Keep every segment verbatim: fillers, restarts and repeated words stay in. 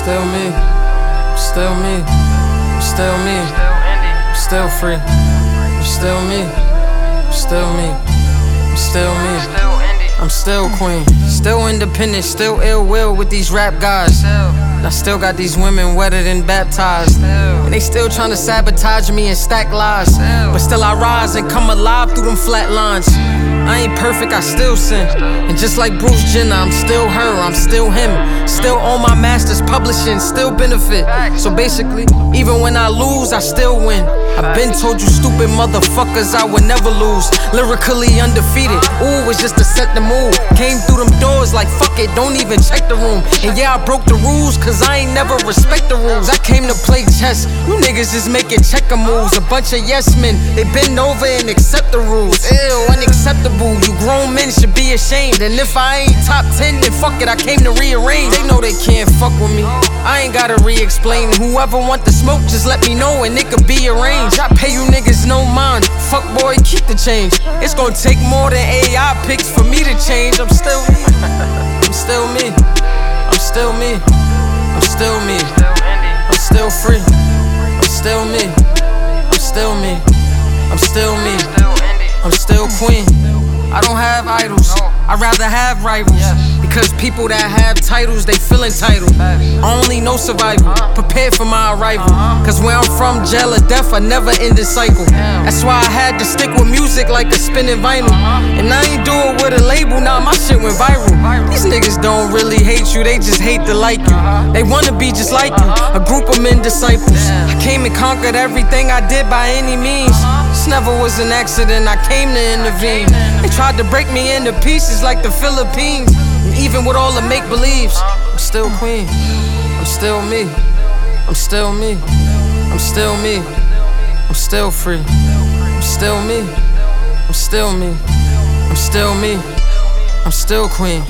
still me, I'm still me, I'm still me, I'm still free, I'm still me, I'm still me, I'm still me. I'm still queen, still independent, still ill will with these rap guys. And I still got these women wetter than baptized. And they still tryna sabotage me and stack lies. But still I rise and come alive through them flat lines. I ain't perfect, I still sin. And just like Bruce Jenner, I'm still her, I'm still him. Still own my masters publishing, still benefit. So basically, even when I lose, I still win. I've been told you stupid motherfuckers I would never lose. Lyrically undefeated, ooh, it's just to set the mood. Came through them doors like fuck it, don't even check the room. And yeah, I broke the rules, cause I ain't never respect the rules. I came to play chess, you niggas is making checker moves. A bunch of yes men, they bend over and accept the rules. Ew, unacceptable, you grown men should be ashamed. And if I ain't top ten, then fuck it, I came to rearrange. They know they can't fuck with me, I ain't gotta re-explain. Whoever want the smoke, just let me know and it could be arranged. I pay you niggas no mind, fuck boy, keep the change. It's gonna take more than A I pics for me to change. I'm still me, I'm still me, I'm still me, I'm still me, I'm still free, I'm still me, I'm still me, I'm still me, I'm still queen. I don't have idols, I'd rather have rivals. Because people that have titles, they feel entitled. I only know survival, prepared for my arrival. Cause where I'm from, jail or death, I never end the cycle. That's why I had to stick with music like a spinning vinyl. And I ain't do it with a label, now my shit went viral. These niggas don't really hate you, they just hate to like you. They wanna be just like you, a group of men disciples. I came and conquered everything I did by any means. This never was an accident, I came to intervene. They tried to break me into pieces like the Philippines. And even with all the make-believes, I'm still queen, I'm still me, I'm still me, I'm still me, I'm still free, I'm still me, I'm still me, I'm still me, I'm still queen,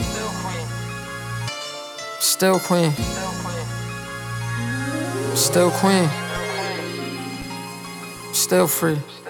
still queen, still queen, still free.